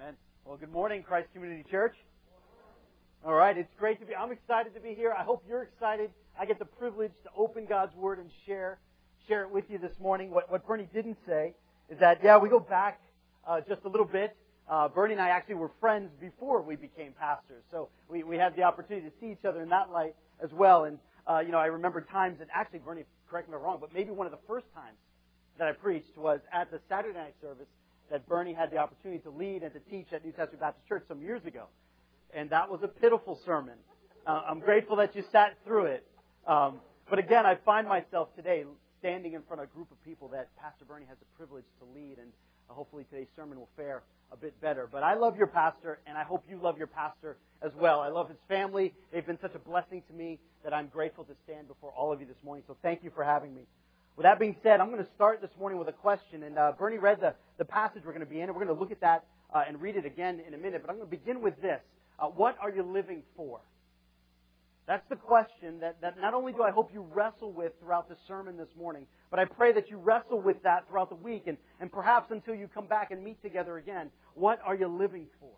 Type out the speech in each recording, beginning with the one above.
Amen. Well, good morning, Christ Community Church. All right, it's great to be. I'm excited to be here. I hope you're excited. I get the privilege to open God's Word and share it with you this morning. What Bernie didn't say is that, we go back just a little bit. Bernie and I actually were friends before we became pastors, so we had the opportunity to see each other in that light as well. And I remember times that actually, Bernie, correct me if I'm wrong, but maybe one of the first times that I preached was at the Saturday night service that Bernie had the opportunity to lead and to teach at New Testament Baptist Church some years ago. And that was a pitiful sermon. I'm grateful that you sat through it. But again, I find myself today standing in front of a group of people that Pastor Bernie has the privilege to lead, and hopefully today's sermon will fare a bit better. But I love your pastor, and I hope you love your pastor as well. I love his family. They've been such a blessing to me that I'm grateful to stand before all of you this morning. So thank you for having me. With that being said, I'm going to start this morning with a question. And Bernie read the passage we're going to be in, and we're going to look at that and read it again in a minute. But I'm going to begin with this. What are you living for? That's the question that not only do I hope you wrestle with throughout the sermon this morning, but I pray that you wrestle with that throughout the week and perhaps until you come back and meet together again. What are you living for?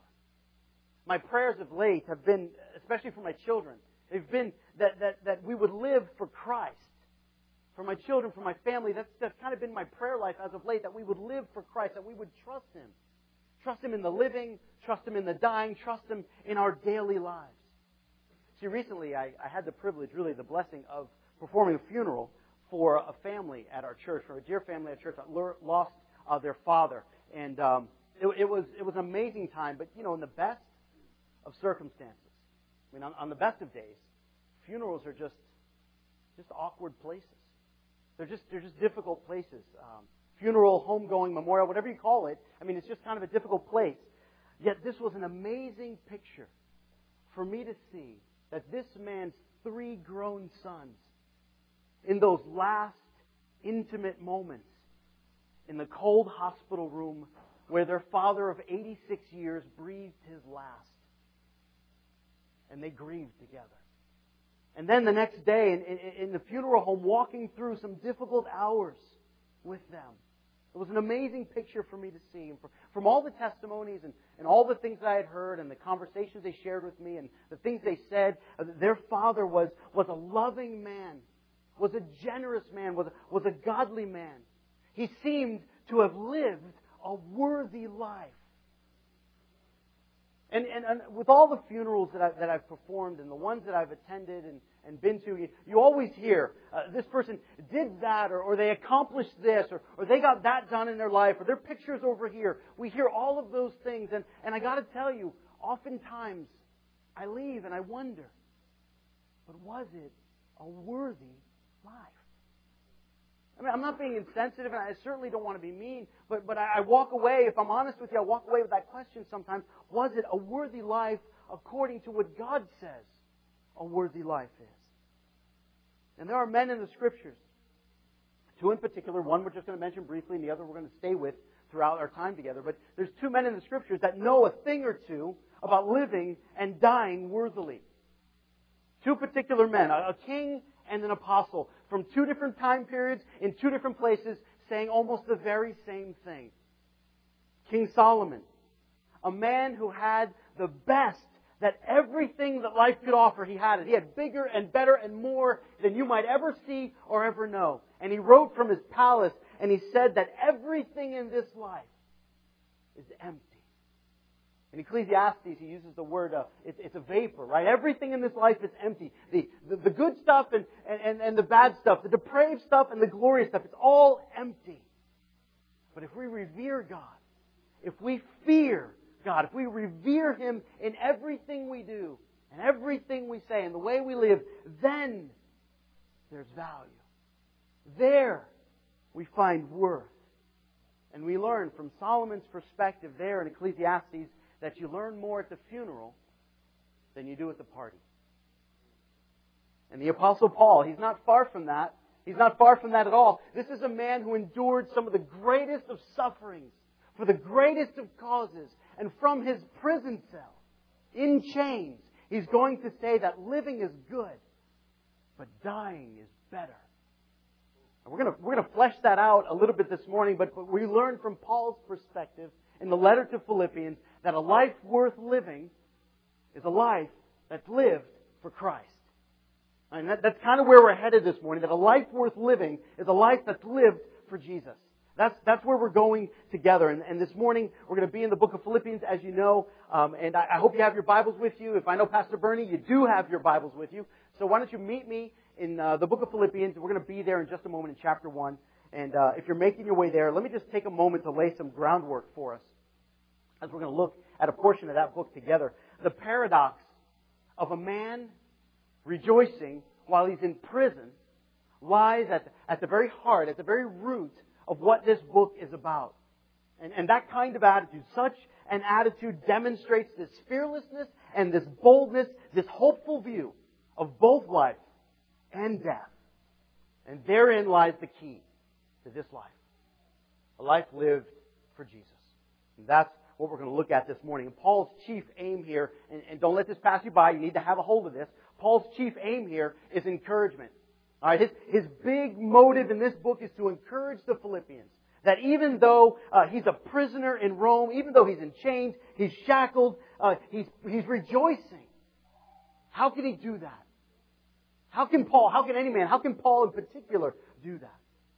My prayers of late have been, especially for my children, they've been that we would live for Christ. For my children, for my family, that's kind of been my prayer life as of late, that we would live for Christ, that we would trust Him. Trust Him in the living, trust Him in the dying, trust Him in our daily lives. See, recently I had the privilege, really the blessing of performing a funeral for a family at our church, for a dear family at church that lost their father. And it was an amazing time, but in the best of circumstances. I mean, on the best of days, funerals are just awkward places. They're just difficult places. Funeral, homegoing, memorial, whatever you call it. I mean, it's just kind of a difficult place. Yet this was an amazing picture for me to see that this man's 3 grown sons, in those last intimate moments in the cold hospital room where their father of 86 years breathed his last, and they grieved together. And then the next day, in the funeral home, walking through some difficult hours with them. It was an amazing picture for me to see. And from all the testimonies and all the things that I had heard and the conversations they shared with me and the things they said, their father was a loving man, was a generous man, was a godly man. He seemed to have lived a worthy life. And with all the funerals that I've performed and the ones that I've attended and been to, you always hear this person did that or they accomplished this or they got that done in their life or their picture's over here. We hear all of those things and I got to tell you, oftentimes I leave and I wonder, but was it a worthy life? I mean, I'm not being insensitive, and I certainly don't want to be mean, but I walk away, if I'm honest with you, I walk away with that question sometimes. Was it a worthy life according to what God says a worthy life is? And there are men in the Scriptures, 2 in particular, one we're just going to mention briefly, and the other we're going to stay with throughout our time together. But there's 2 men in the Scriptures that know a thing or two about living and dying worthily. 2 particular men, a king and an apostle, from 2 different time periods, in 2 different places, saying almost the very same thing. King Solomon, a man who had the best that everything that life could offer, he had it. He had bigger and better and more than you might ever see or ever know. And he wrote from his palace, and he said that everything in this life is empty. In Ecclesiastes, he uses the word, it's a vapor, right? Everything in this life is empty. The good stuff and the bad stuff, the depraved stuff and the glorious stuff, it's all empty. But if we revere God, if we fear God, if we revere Him in everything we do and everything we say and the way we live, then there's value. There we find worth. And we learn from Solomon's perspective there in Ecclesiastes that you learn more at the funeral than you do at the party. And the Apostle Paul, he's not far from that. He's not far from that at all. This is a man who endured some of the greatest of sufferings for the greatest of causes. And from his prison cell, in chains, he's going to say that living is good, but dying is better. And we're going to flesh that out a little bit this morning, but we learn from Paul's perspective in the letter to Philippians that a life worth living is a life that's lived for Christ. And that's kind of where we're headed this morning, that a life worth living is a life that's lived for Jesus. That's where we're going together. And this morning, we're going to be in the book of Philippians, as you know. And I hope you have your Bibles with you. If I know Pastor Bernie, you do have your Bibles with you. So why don't you meet me in the book of Philippians. We're going to be there in just a moment in chapter 1. And if you're making your way there, let me just take a moment to lay some groundwork for us as we're going to look at a portion of that book together. The paradox of a man rejoicing while he's in prison lies at the very heart, at the very root of what this book is about. And that kind of attitude, such an attitude demonstrates this fearlessness and this boldness, this hopeful view of both life and death. And therein lies the key to this life. A life lived for Jesus. And that's what we're going to look at this morning. And Paul's chief aim here, and don't let this pass you by, you need to have a hold of this. Paul's chief aim here is encouragement. All right, his big motive in this book is to encourage the Philippians that even though he's a prisoner in Rome, even though he's in chains, he's shackled, he's rejoicing. How can he do that? How can any man, how can Paul in particular do that?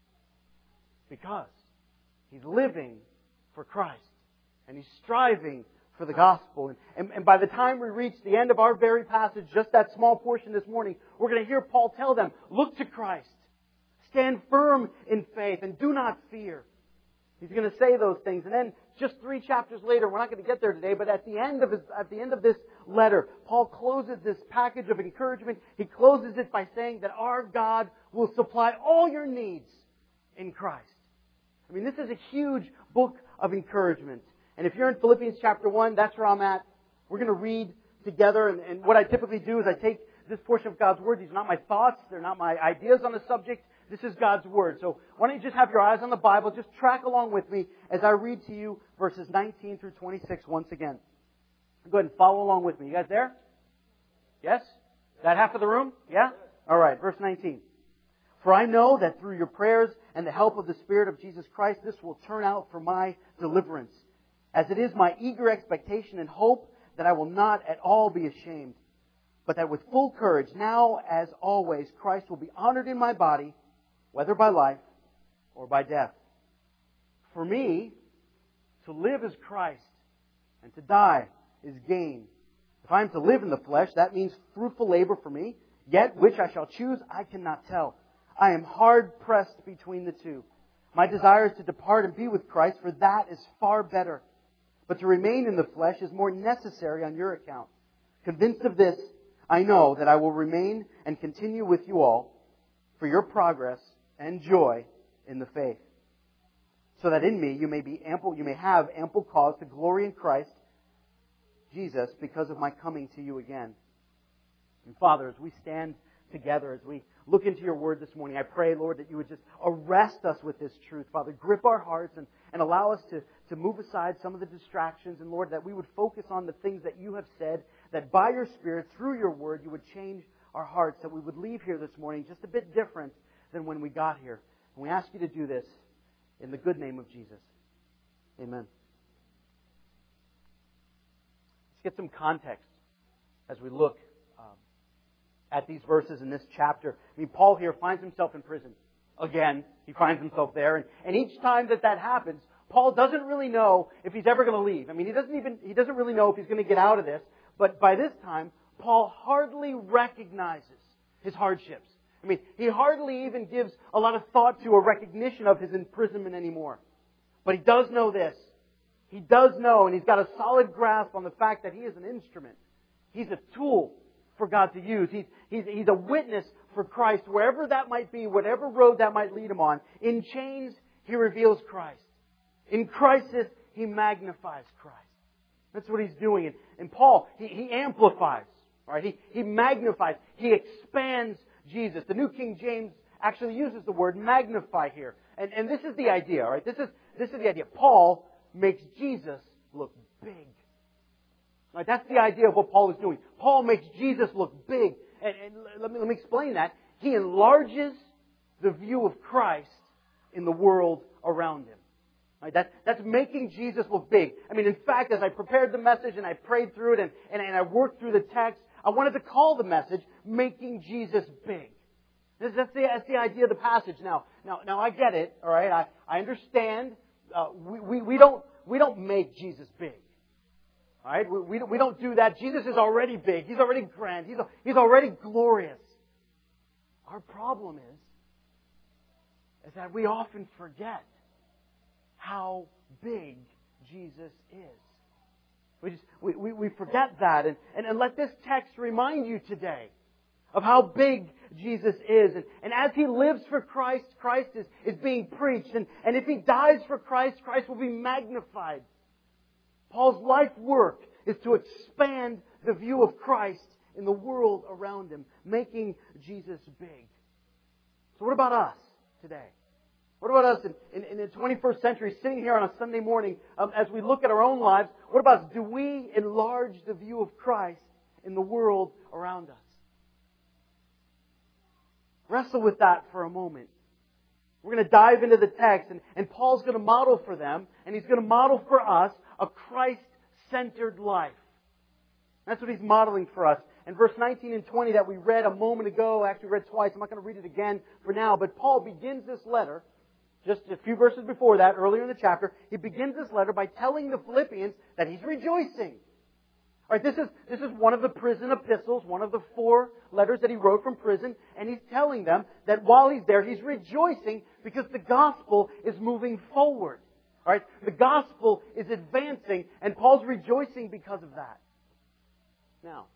Because he's living for Christ and he's striving for the gospel. And by the time we reach the end of our very passage, just that small portion this morning, we're going to hear Paul tell them, look to Christ. Stand firm in faith and do not fear. He's going to say those things. And then just 3 chapters later, we're not going to get there today, but at the end of this letter, Paul closes this package of encouragement. He closes it by saying that our God will supply all your needs in Christ. I mean, this is a huge book of encouragement. And if you're in Philippians chapter 1, that's where I'm at. We're going to read together. And what I typically do is I take this portion of God's Word. These are not my thoughts. They're not my ideas on the subject. This is God's Word. So why don't you just have your eyes on the Bible. Just track along with me as I read to you verses 19 through 26 once again. Go ahead and follow along with me. You guys there? Yes? Is that half of the room? Yeah? All right. Verse 19. For I know that through your prayers and the help of the Spirit of Jesus Christ, this will turn out for my deliverance. As it is my eager expectation and hope that I will not at all be ashamed, but that with full courage, now as always, Christ will be honored in my body, whether by life or by death. For me, to live is Christ, and to die is gain. If I am to live in the flesh, that means fruitful labor for me, yet which I shall choose, I cannot tell. I am hard pressed between the two. My desire is to depart and be with Christ, for that is far better. But to remain in the flesh is more necessary on your account. Convinced of this, I know that I will remain and continue with you all for your progress and joy in the faith, so that in me you may have ample cause to glory in Christ Jesus because of my coming to you again. And Father, as we stand together, as we look into your Word this morning, I pray, Lord, that you would just arrest us with this truth. Father, grip our hearts and allow us to move aside some of the distractions. And Lord, that we would focus on the things that you have said, that by your Spirit, through your Word, you would change our hearts, that we would leave here this morning just a bit different than when we got here. And we ask you to do this in the good name of Jesus. Amen. Let's get some context as we look at these verses in this chapter. I mean, Paul here finds himself in prison. Again, he finds himself there. And each time that happens, Paul doesn't really know if he's ever going to leave. I mean, he doesn't really know if he's going to get out of this. But by this time, Paul hardly recognizes his hardships. I mean, he hardly even gives a lot of thought to a recognition of his imprisonment anymore. But he does know this. He does know, and he's got a solid grasp on the fact that he is an instrument. He's a tool for God to use. He's a witness for Christ, wherever that might be, whatever road that might lead him on. In chains, he reveals Christ. In crisis, he magnifies Christ. That's what he's doing. And Paul, he amplifies, right? He magnifies, he expands Jesus. The New King James actually uses the word magnify here. And this is the idea, right? This is the idea. Paul makes Jesus look big. Right? That's the idea of what Paul is doing. Paul makes Jesus look big. And let me explain that. He enlarges the view of Christ in the world around him. Right? That's making Jesus look big. I mean, in fact, as I prepared the message and I prayed through it and I worked through the text, I wanted to call the message Making Jesus Big. That's the idea of the passage. Now I get it. All right, I understand. We don't make Jesus big. All right, we don't do that. Jesus is already big. He's already grand. He's already glorious. Our problem is that we often forget how big Jesus is. We forget that, and let this text remind you today of how big Jesus is. And as He lives for Christ, Christ is being preached. And if He dies for Christ, Christ will be magnified. Paul's life work is to expand the view of Christ in the world around him, making Jesus big. So what about us today? What about us in the 21st century, sitting here on a Sunday morning, as we look at our own lives, what about us? Do we enlarge the view of Christ in the world around us? Wrestle with that for a moment. We're going to dive into the text, and Paul's going to model for them, and he's going to model for us a Christ-centered life. That's what he's modeling for us. And verse 19 and 20 that we read a moment ago, actually read twice, I'm not going to read it again for now, but Paul begins this letter, just a few verses before that, earlier in the chapter, he begins this letter by telling the Philippians that he's rejoicing. All right, this is one of the prison epistles, one of the 4 letters that he wrote from prison, and he's telling them that while he's there, he's rejoicing because the gospel is moving forward. All right, the gospel is advancing, and Paul's rejoicing because of that. Now,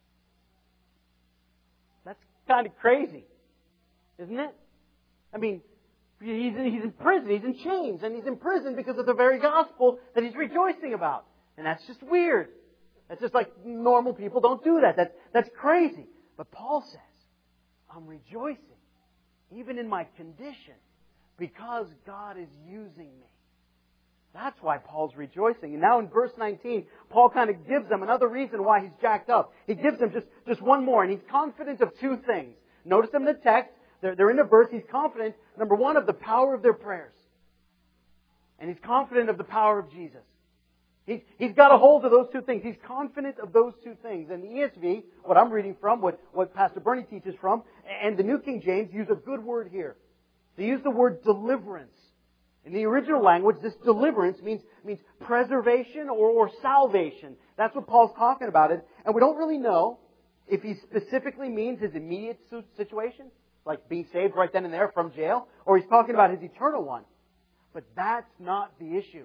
that's kind of crazy, isn't it? I mean, he's in prison, he's in chains, and he's in prison because of the very gospel that he's rejoicing about. And that's just weird. That's just like normal people don't do that. That's crazy. But Paul says, I'm rejoicing, even in my condition, because God is using me. That's why Paul's rejoicing. And now in verse 19, Paul kind of gives them another reason why he's jacked up. He gives them just one more, and he's confident of 2 things. Notice them in the text. They're in the verse. He's confident, number 1, of the power of their prayers. And he's confident of the power of Jesus. He's got a hold of those 2 things. He's confident of those 2 things. And the ESV, what I'm reading from, what Pastor Bernie teaches from, and the New King James use a good word here. They use the word deliverance. In the original language, this deliverance means preservation or salvation. That's what Paul's talking about. And we don't really know if he specifically means his immediate situation, like being saved right then and there from jail, or he's talking about his eternal one. But that's not the issue.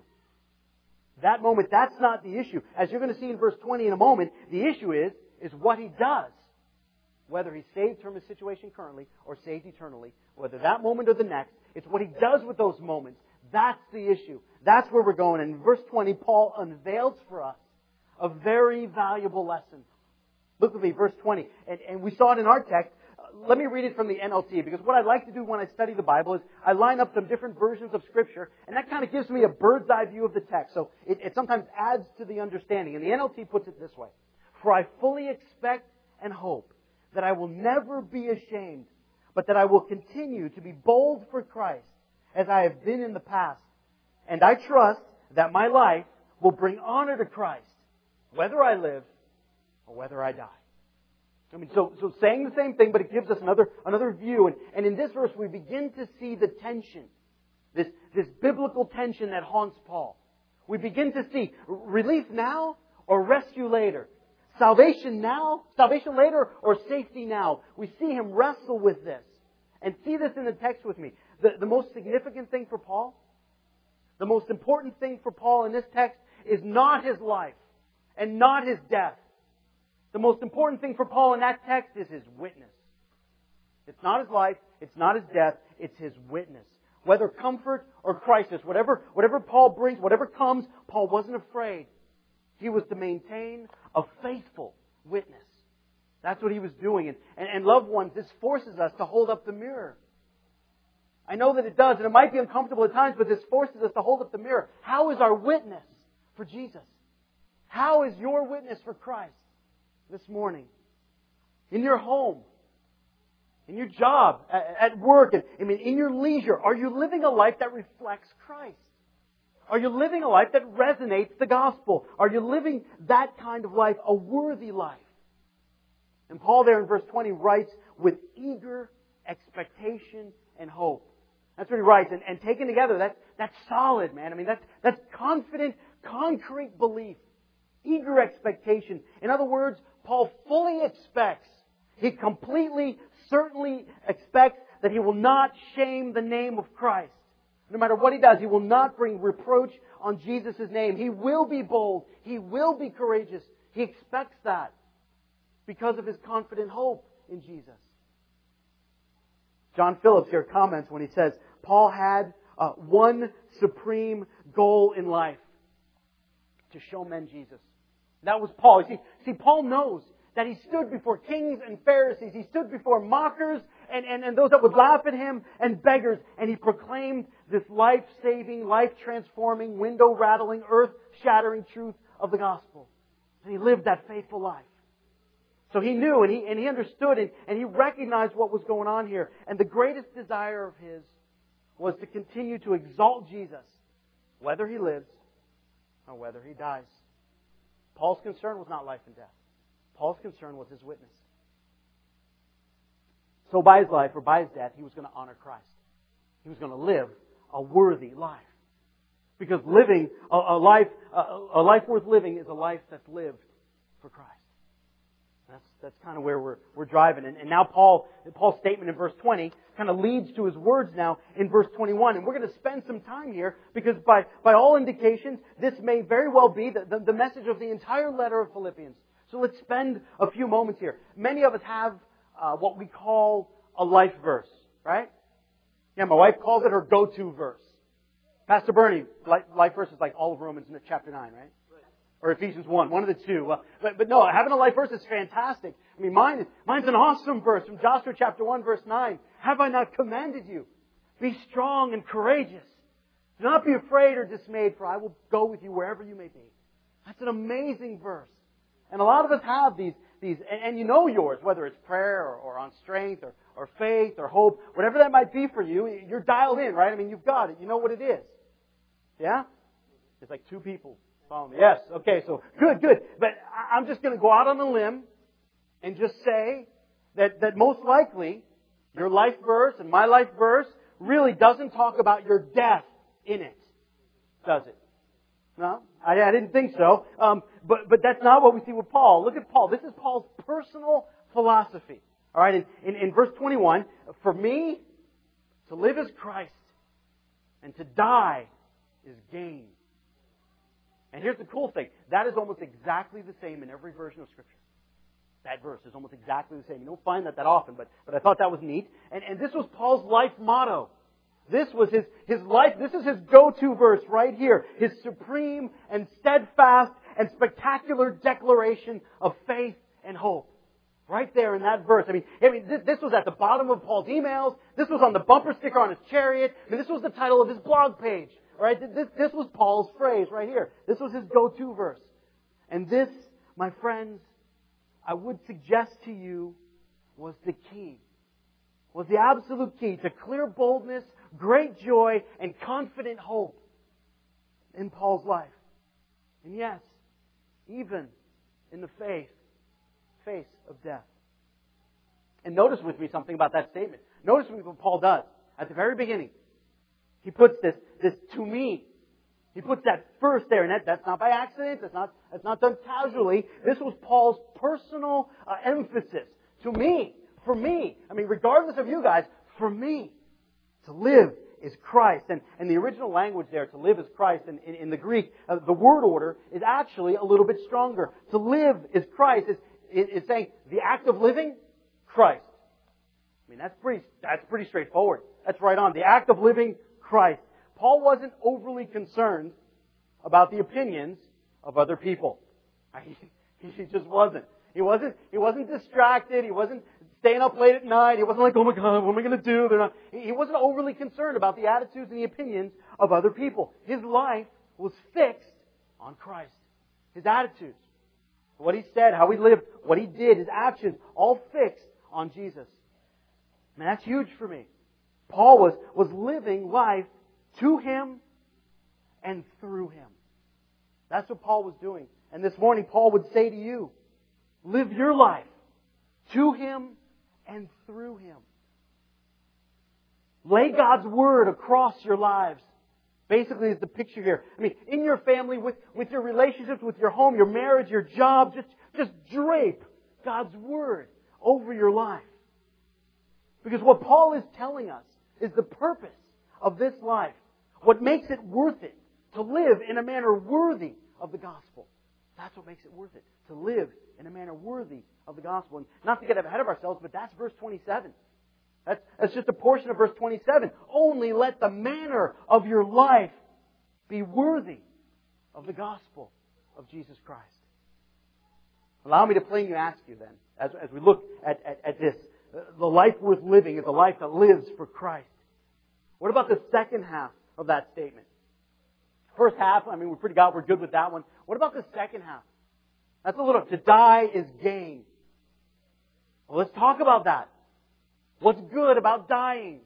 That moment, that's not the issue. As you're going to see in verse 20 in a moment, the issue is what he does. Whether he's saved from his situation currently or saved eternally, whether that moment or the next, it's what he does with those moments. That's the issue. That's where we're going. And in verse 20, Paul unveils for us a very valuable lesson. Look with me, verse 20. And we saw it in our text. Let me read it from the NLT, because what I like to do when I study the Bible is I line up some different versions of Scripture, and that kind of gives me a bird's eye view of the text. So it sometimes adds to the understanding. And the NLT puts it this way. For I fully expect and hope that I will never be ashamed, but that I will continue to be bold for Christ as I have been in the past. And I trust that my life will bring honor to Christ, whether I live or whether I die. I mean, so saying the same thing, but it gives us another view. And in this verse, we begin to see the tension, this biblical tension that haunts Paul. We begin to see relief now or rescue later. Salvation now, salvation later, or safety now. We see him wrestle with this. And see this in the text with me. The most significant thing for Paul, the most important thing for Paul in this text is not his life and not his death. The most important thing for Paul in that text is his witness. It's not his life, it's not his death, it's his witness. Whether comfort or crisis, whatever Paul brings, whatever comes, Paul wasn't afraid. He was to maintain a faithful witness. That's what he was doing. And loved ones, this forces us to hold up the mirror. I know that it does, and it might be uncomfortable at times, but this forces us to hold up the mirror. How is our witness for Jesus? How is your witness for Christ this morning? In your home, in your job, at work, in your leisure, are you living a life that reflects Christ? Are you living a life that resonates the gospel? Are you living that kind of life, a worthy life? And Paul there in verse 20 writes, with eager expectation and hope. That's what he writes. And taken together, that's solid, man. I mean, that's confident, concrete belief. Eager expectation. In other words, Paul fully expects, he completely, certainly expects that he will not shame the name of Christ. No matter what he does, he will not bring reproach on Jesus' name. He will be bold. He will be courageous. He expects that because of his confident hope in Jesus. John Phillips here comments when he says, Paul had one supreme goal in life: to show men Jesus. That was Paul. See, Paul knows that he stood before kings and Pharisees. He stood before mockers and those that would laugh at him and beggars. And he proclaimed this life-saving, life-transforming, window-rattling, earth-shattering truth of the gospel. And he lived that faithful life. So he knew and he understood and he recognized what was going on here. And the greatest desire of his was to continue to exalt Jesus, whether he lives or whether he dies. Paul's concern was not life and death. Paul's concern was his witness. So by his life or by his death, he was going to honor Christ. He was going to live a worthy life. Because living a life worth living is a life that's lived for Christ. That's kind of where we're driving. And now Paul's statement in verse 20 kind of leads to his words now in verse 21. And we're going to spend some time here because by all indications, this may very well be the message of the entire letter of Philippians. So let's spend a few moments here. Many of us have what we call a life verse, right? Yeah, my wife calls it her go-to verse. Pastor Bernie, life verse is like all of Romans chapter 9, right? Or Ephesians 1, one of the two. But no, having a life verse is fantastic. I mean, mine's an awesome verse from Joshua chapter 1, verse 9. Have I not commanded you? Be strong and courageous. Do not be afraid or dismayed, for I will go with you wherever you may be. That's an amazing verse. And a lot of us have these, and you know yours, whether it's prayer or on strength or faith or hope, whatever that might be for you, you're dialed in, right? I mean, you've got it. You know what it is. Yeah? It's like two people. Follow me. Yes. Okay. So good. But I'm just going to go out on a limb and just say that most likely your life verse and my life verse really doesn't talk about your death in it, does it? No, I didn't think so. But that's not what we see with Paul. Look at Paul. This is Paul's personal philosophy. All right. In verse 21, for me, to live is Christ, and to die is gain. And here's the cool thing. That is almost exactly the same in every version of Scripture. That verse is almost exactly the same. You don't find that often, but I thought that was neat. And this was Paul's life motto. This was his life. This is his go-to verse right here. His supreme and steadfast and spectacular declaration of faith and hope. Right there in that verse. I mean, this was at the bottom of Paul's emails. This was on the bumper sticker on his chariot. I mean, this was the title of his blog page. Right? This was Paul's phrase right here. This was his go-to verse. And this, my friends, I would suggest to you, was the key. Was the absolute key to clear boldness, great joy, and confident hope in Paul's life. And yes, even in the face of death. And notice with me something about that statement. Notice what Paul does at the very beginning. He puts this to me. He puts that first there, and that's not by accident. That's not done casually. This was Paul's personal emphasis. To me, for me. I mean, regardless of you guys, for me, to live is Christ. And the original language there, to live is Christ, in the Greek, the word order is actually a little bit stronger. To live is Christ. Is saying the act of living, Christ. I mean, that's pretty straightforward. That's right on. The act of living, Christ. Paul wasn't overly concerned about the opinions of other people. He just wasn't. He wasn't distracted. He wasn't staying up late at night. He wasn't like, oh my God, what am I going to do? He wasn't overly concerned about the attitudes and the opinions of other people. His life was fixed on Christ. His attitudes, what he said, how he lived, what he did, his actions, all fixed on Jesus. Man, that's huge for me. Paul was living life to Him and through Him. That's what Paul was doing. And this morning, Paul would say to you, live your life to Him and through Him. Lay God's Word across your lives. Basically, is the picture here. I mean, in your family, with your relationships, with your home, your marriage, your job, just drape God's Word over your life. Because what Paul is telling us is the purpose of this life. What makes it worth it to live in a manner worthy of the gospel. That's what makes it worth it. To live in a manner worthy of the gospel. And not to get ahead of ourselves, but that's verse 27. That's just a portion of verse 27. Only let the manner of your life be worthy of the gospel of Jesus Christ. Allow me to plainly ask you then, as we look at this, the life worth living is a life that lives for Christ. What about the second half of that statement? First half, I mean, we're good with that one. What about the second half? That's a little, to die is gain. Well, let's talk about that. What's good about dying?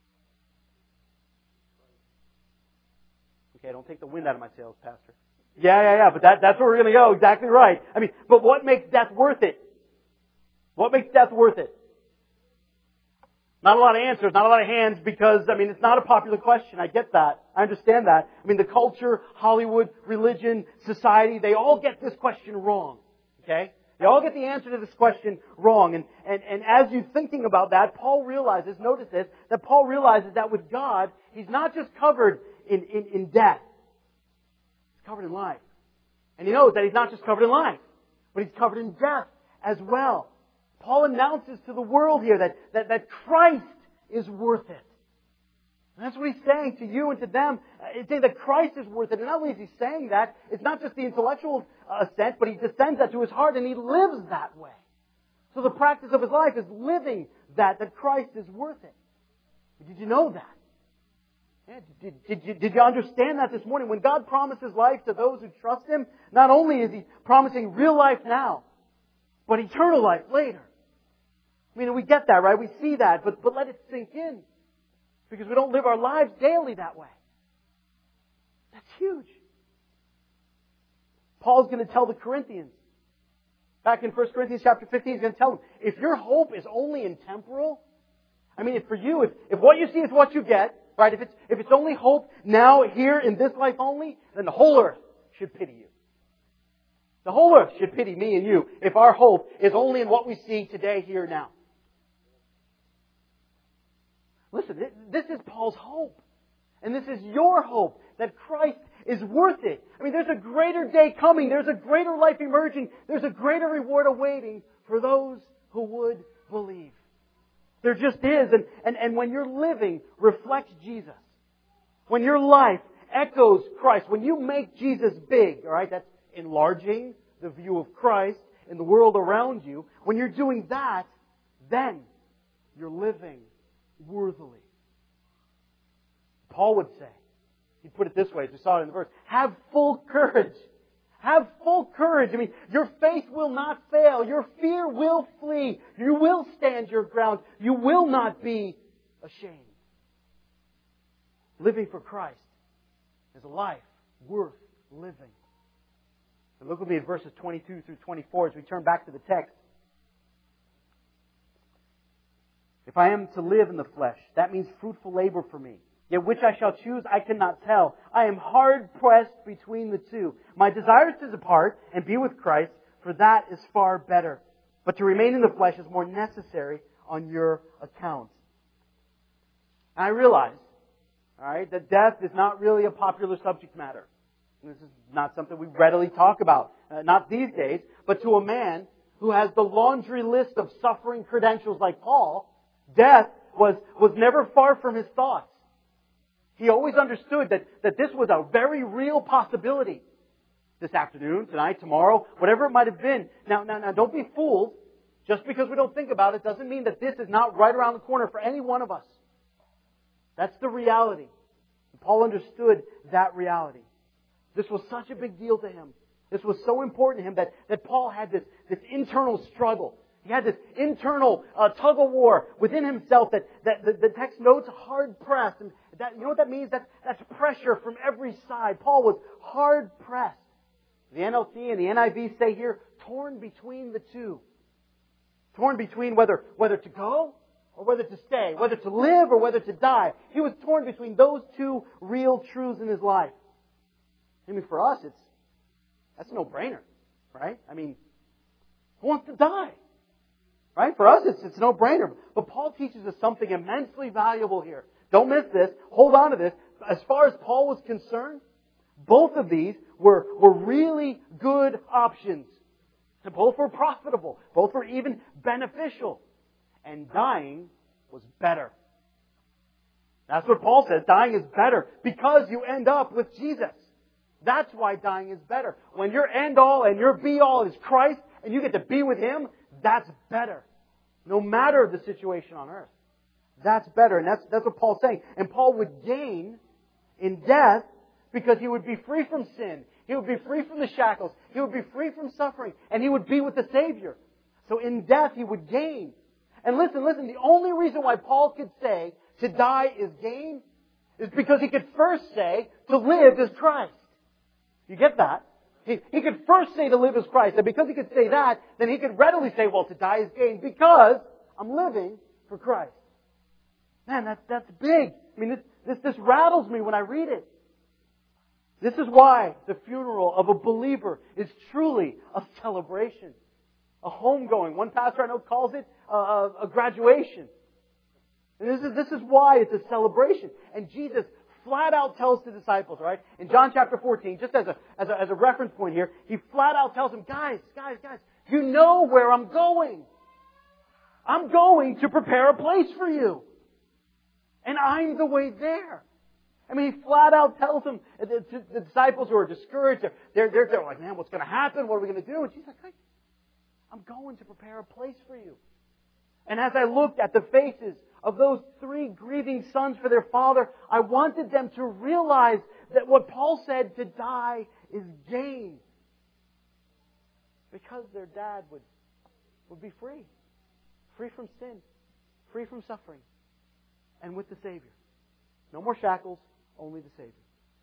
Okay, don't take the wind out of my sails, Pastor. Yeah, but that's where we're going to go. Exactly right. I mean, but what makes death worth it? What makes death worth it? Not a lot of answers, not a lot of hands, because, I mean, it's not a popular question. I get that. I understand that. I mean, the culture, Hollywood, religion, society, they all get this question wrong. Okay? They all get the answer to this question wrong. And as you're thinking about that, Paul realizes, notice this, that Paul realizes that with God, He's not just covered in death. He's covered in life. And He knows that He's not just covered in life, but He's covered in death as well. Paul announces to the world here that Christ is worth it. And that's what he's saying to you and to them. He's saying that Christ is worth it. And not only is he saying that, it's not just the intellectual assent, but he descends that to his heart and he lives that way. So the practice of his life is living that Christ is worth it. Did you know that? Yeah, did you understand that this morning? When God promises life to those who trust Him, not only is He promising real life now, but eternal life later. I mean, we get that, right? We see that, but let it sink in. Because we don't live our lives daily that way. That's huge. Paul's going to tell the Corinthians. Back in 1 Corinthians chapter 15, he's going to tell them, if your hope is only in temporal, I mean, for you, if what you see is what you get, right? If it's only hope now, here, in this life only, then the whole earth should pity you. The whole earth should pity me and you if our hope is only in what we see today, here, now. Listen, this is Paul's hope. And this is your hope, that Christ is worth it. I mean, there's a greater day coming. There's a greater life emerging. There's a greater reward awaiting for those who would believe. There just is. And when your living reflects Jesus, when your life echoes Christ, when you make Jesus big, all right, that's enlarging the view of Christ in the world around you. When you're doing that, then you're living worthily. Paul would say, he put it this way, as we saw it in the verse, have full courage. Have full courage. I mean, your faith will not fail. Your fear will flee. You will stand your ground. You will not be ashamed. Living for Christ is a life worth living. And look with me at verses 22 through 24 as we turn back to the text. If I am to live in the flesh, that means fruitful labor for me. Yet which I shall choose, I cannot tell. I am hard pressed between the two. My desire is to depart and be with Christ, for that is far better. But to remain in the flesh is more necessary on your account. And I realize, all right, that death is not really a popular subject matter. This is not something we readily talk about. Not these days. But to a man who has the laundry list of suffering credentials like Paul, death was never far from his thoughts. He always understood that this was a very real possibility. This afternoon, tonight, tomorrow, whatever it might have been. Now, don't be fooled. Just because we don't think about it doesn't mean that this is not right around the corner for any one of us. That's the reality. Paul understood that reality. This was such a big deal to him. This was so important to him that Paul had this internal struggle. He had this internal tug of war within himself that the text notes hard pressed. And that, you know what that means? That's pressure from every side. Paul was hard pressed. The NLT and the NIV say here, torn between the two. Torn between whether to go or whether to stay, whether to live or whether to die. He was torn between those two real truths in his life. I mean, for us, that's a no-brainer, right? I mean, who wants to die? Right? For us, it's a no-brainer. But Paul teaches us something immensely valuable here. Don't miss this. Hold on to this. As far as Paul was concerned, both of these were really good options. And both were profitable. Both were even beneficial. And dying was better. That's what Paul says. Dying is better because you end up with Jesus. That's why dying is better. When your end all and your be all is Christ and you get to be with Him, that's better. No matter the situation on earth. That's better. And that's what Paul's saying. And Paul would gain in death because he would be free from sin. He would be free from the shackles. He would be free from suffering. And he would be with the Savior. So in death he would gain. And listen, the only reason why Paul could say to die is gain is because he could first say to live is Christ. You get that? He could first say to live is Christ. And because he could say that, then he could readily say, well, to die is gain because I'm living for Christ. Man, that's big. I mean, this rattles me when I read it. This is why the funeral of a believer is truly a celebration. A homegoing. One pastor I know calls it a graduation. And this is why it's a celebration. And Jesus flat out tells the disciples, right? In John chapter 14, just as a reference point here, He flat out tells them, guys, you know where I'm going. I'm going to prepare a place for you. And I'm the way there. I mean, He flat out tells them, the disciples who are discouraged, they're like, man, what's going to happen? What are we going to do? And Jesus like, I'm going to prepare a place for you. And as I looked at the faces of those 3 grieving sons for their father, I wanted them to realize that what Paul said, to die is gain. Because their dad would be free. Free from sin. Free from suffering. And with the Savior. No more shackles, only the Savior.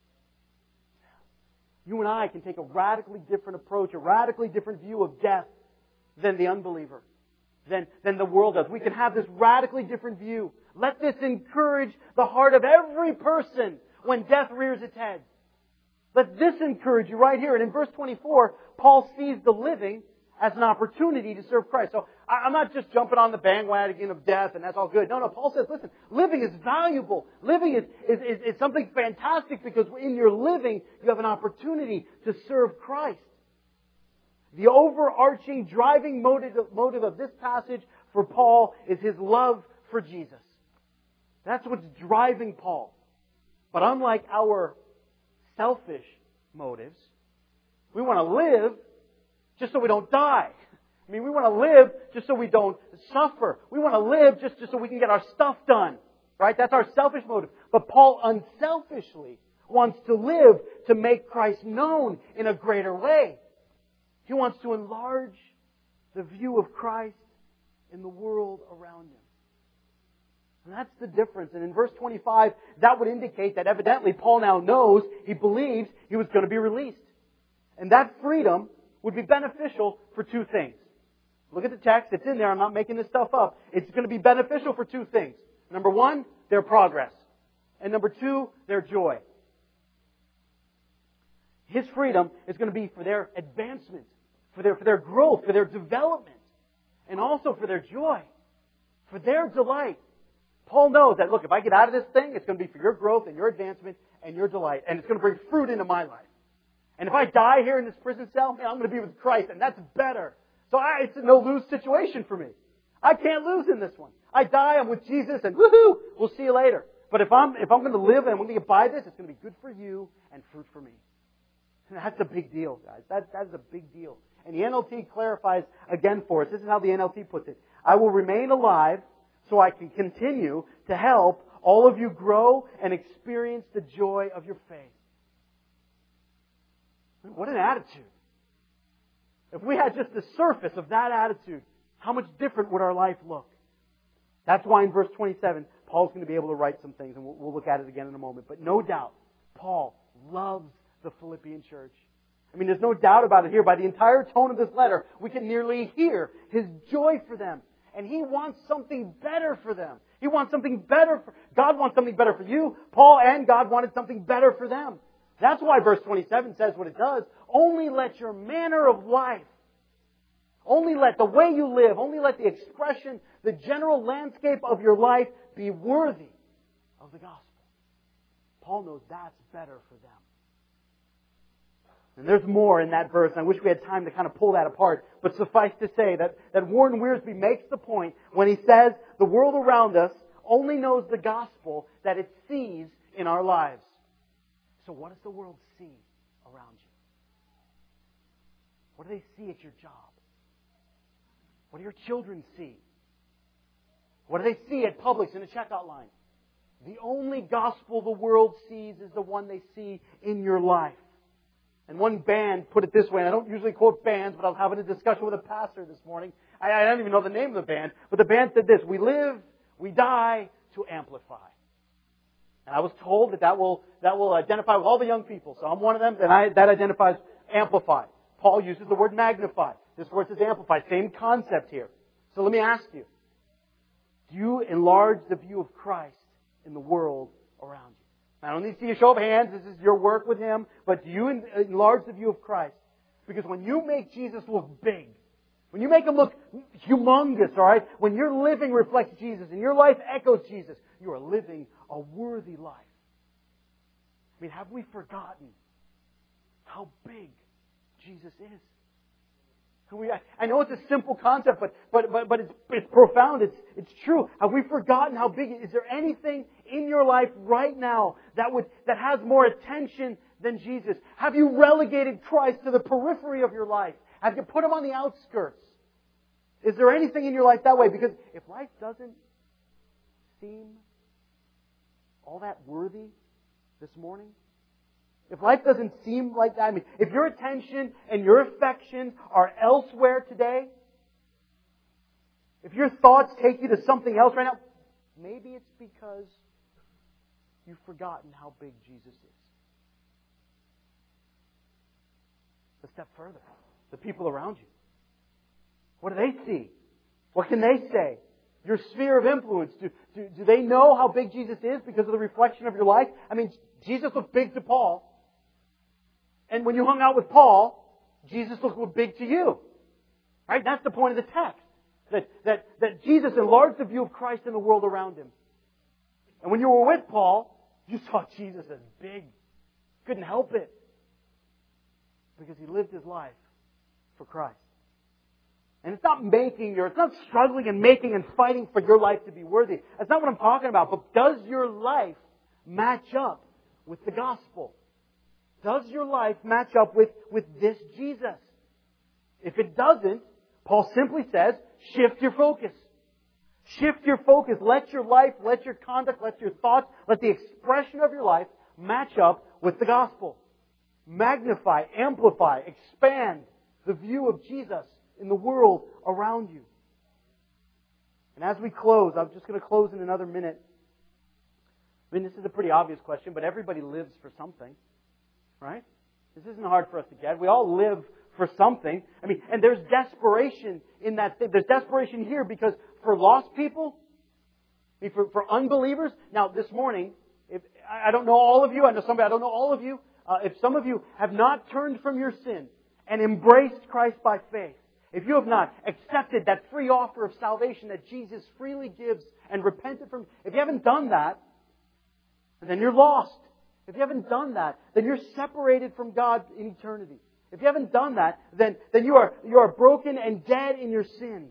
You and I can take a radically different approach, a radically different view of death than the unbeliever. Than the world does. We can have this radically different view. Let this encourage the heart of every person when death rears its head. Let this encourage you right here. And in verse 24, Paul sees the living as an opportunity to serve Christ. So I'm not just jumping on the bandwagon of death and that's all good. No, Paul says, listen, living is valuable. Living is something fantastic because in your living, you have an opportunity to serve Christ. The overarching driving motive of this passage for Paul is his love for Jesus. That's what's driving Paul. But unlike our selfish motives, we want to live just so we don't die. I mean, we want to live just so we don't suffer. We want to live just so we can get our stuff done. Right? That's our selfish motive. But Paul unselfishly wants to live to make Christ known in a greater way. He wants to enlarge the view of Christ in the world around him. And that's the difference. And in verse 25, that would indicate that evidently Paul now knows, he believes he was going to be released. And that freedom would be beneficial for 2 things. Look at the text. It's in there. I'm not making this stuff up. It's going to be beneficial for 2 things. Number 1, their progress. And number 2, their joy. His freedom is going to be for their advancement, for their growth, for their development, and also for their joy, for their delight. Paul knows that, look, if I get out of this thing, it's going to be for your growth and your advancement and your delight, and it's going to bring fruit into my life. And if I die here in this prison cell, man, I'm going to be with Christ, and that's better. So it's a no-lose situation for me. I can't lose in this one. I die, I'm with Jesus, and woohoo, we'll see you later. But if I'm going to live and I'm going to get by this, it's going to be good for you and fruit for me. And that's a big deal, guys. That is a big deal. And the NLT clarifies again for us. This is how the NLT puts it. I will remain alive so I can continue to help all of you grow and experience the joy of your faith. What an attitude. If we had just the surface of that attitude, how much different would our life look? That's why in verse 27, Paul's going to be able to write some things, and we'll look at it again in a moment. But no doubt, Paul loves the Philippian church. I mean, there's no doubt about it here. By the entire tone of this letter, we can nearly hear his joy for them. And he wants something better for them. He wants something better God wants something better for you. Paul and God wanted something better for them. That's why verse 27 says what it does. Only let your manner of life, only let the way you live, only let the expression, the general landscape of your life be worthy of the gospel. Paul knows that's better for them. And there's more in that verse, and I wish we had time to kind of pull that apart. But suffice to say that Warren Wiersbe makes the point when he says the world around us only knows the gospel that it sees in our lives. So what does the world see around you? What do they see at your job? What do your children see? What do they see at Publix in the checkout line? The only gospel the world sees is the one they see in your life. And one band put it this way, and I don't usually quote bands, but I was having a discussion with a pastor this morning. I don't even know the name of the band, but the band said this: we live, we die to amplify. And I was told that will identify with all the young people. So I'm one of them, and that identifies amplify. Paul uses the word magnify. This word says amplify. Same concept here. So let me ask you, do you enlarge the view of Christ in the world around you? I don't need to see a show of hands. This is your work with Him. But do you enlarge the view of Christ? Because when you make Jesus look big, when you make Him look humongous, all right? When your living reflects Jesus and your life echoes Jesus, you are living a worthy life. I mean, have we forgotten how big Jesus is? I know it's a simple concept, but it's profound. It's true. Have we forgotten how big? Is there anything in your life right now that has more attention than Jesus? Have you relegated Christ to the periphery of your life? Have you put Him on the outskirts? Is there anything in your life that way? Because if life doesn't seem all that worthy this morning, if life doesn't seem like that, I mean, if your attention and your affections are elsewhere today, if your thoughts take you to something else right now, maybe it's because you've forgotten how big Jesus is. A step further, the people around you. What do they see? What can they say? Your sphere of influence, do they know how big Jesus is because of the reflection of your life? I mean, Jesus looked big to Paul. And when you hung out with Paul, Jesus looked big to you. Right? That's the point of the text. That Jesus enlarged the view of Christ in the world around Him. And when you were with Paul, you saw Jesus as big. Couldn't help it. Because He lived His life for Christ. And it's not struggling and making and fighting for your life to be worthy. That's not what I'm talking about. But does your life match up with the gospel? Does your life match up with this Jesus? If it doesn't, Paul simply says, shift your focus. Shift your focus. Let your life, let your conduct, let your thoughts, let the expression of your life match up with the gospel. Magnify, amplify, expand the view of Jesus in the world around you. And as we close, I'm just going to close in another minute. I mean, this is a pretty obvious question, but everybody lives for something. Right? This isn't hard for us to get. We all live for something. I mean, and there's desperation in that thing. There's desperation here because for lost people, I mean, for unbelievers. Now, this morning, I don't know all of you. I know somebody. I don't know all of you. If some of you have not turned from your sin and embraced Christ by faith, if you have not accepted that free offer of salvation that Jesus freely gives and repented from, if you haven't done that, then you're lost. If you haven't done that, then you're separated from God in eternity. If you haven't done that, then you are broken and dead in your sins.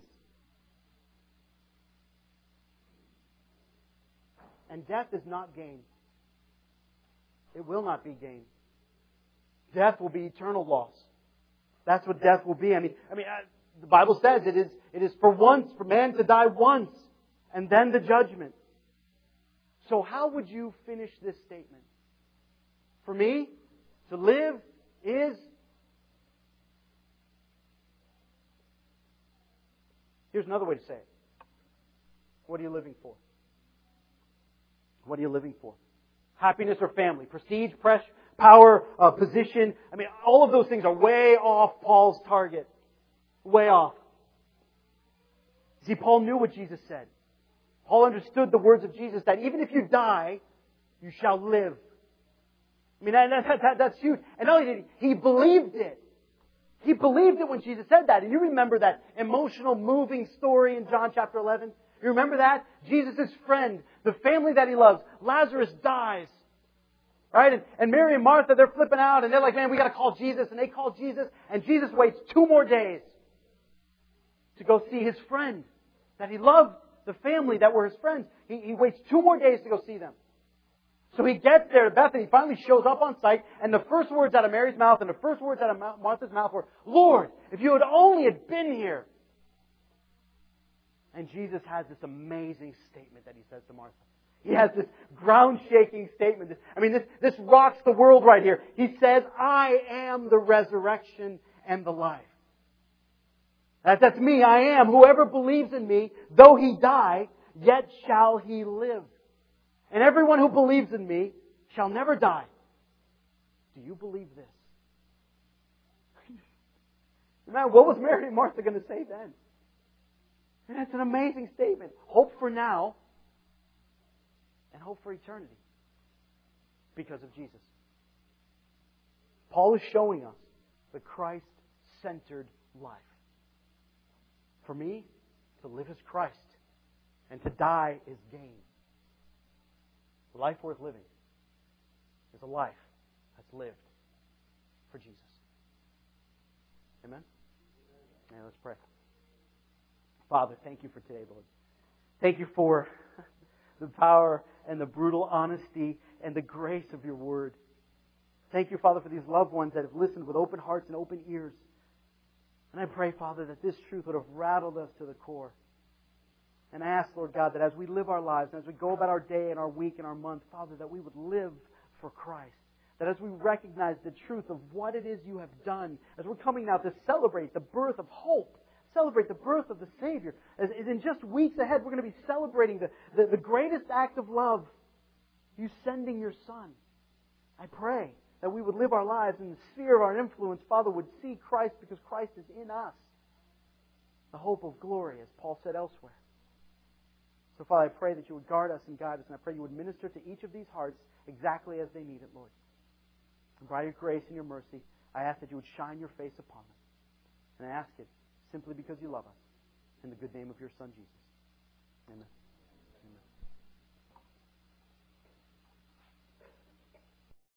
And death is not gain. It will not be gain. Death will be eternal loss. That's what death will be. I mean, the Bible says it is for man to die once, and then the judgment. So how would you finish this statement? For me, to live is... Here's another way to say it. What are you living for? What are you living for? Happiness or family? Prestige, power, position? I mean, all of those things are way off Paul's target. Way off. See, Paul knew what Jesus said. Paul understood the words of Jesus that even if you die, you shall live. I mean, that's huge. And not only did he believed it. He believed it when Jesus said that. And you remember that emotional, moving story in John chapter 11? You remember that? Jesus' friend, the family that he loves, Lazarus dies. Right? And Mary and Martha, they're flipping out and they're like, man, we got to call Jesus. And they call Jesus. And Jesus waits 2 more days to go see his friend that he loved, the family that were his friends. He waits 2 more days to go see them. So he gets there to Bethany, finally shows up on site, and the first words out of Mary's mouth and the first words out of Martha's mouth were, Lord, if you had only had been here. And Jesus has this amazing statement that he says to Martha. He has this ground-shaking statement. This rocks the world right here. He says, I am the resurrection and the life. That's me, I am. Whoever believes in me, though he die, yet shall he live. And everyone who believes in me shall never die. Do you believe this? Man, what was Mary and Martha going to say then? And that's an amazing statement. Hope for now and hope for eternity because of Jesus. Paul is showing us the Christ-centered life. For me, to live is Christ and to die is gain. A life worth living is a life that's lived for Jesus. Amen? Yeah, let's pray. Father, thank you for today, Lord. Thank you for the power and the brutal honesty and the grace of your word. Thank you, Father, for these loved ones that have listened with open hearts and open ears. And I pray, Father, that this truth would have rattled us to the core. And I ask, Lord God, that as we live our lives, and as we go about our day and our week and our month, Father, that we would live for Christ. That as we recognize the truth of what it is you have done, as we're coming now to celebrate the birth of hope, celebrate the birth of the Savior, as in just weeks ahead, we're going to be celebrating the greatest act of love, you sending your Son. I pray that we would live our lives in the sphere of our influence, Father, would see Christ because Christ is in us. The hope of glory, as Paul said elsewhere. So, Father, I pray that you would guard us and guide us, and I pray you would minister to each of these hearts exactly as they need it, Lord. And by your grace and your mercy, I ask that you would shine your face upon them. And I ask it simply because you love us. In the good name of your Son, Jesus. Amen.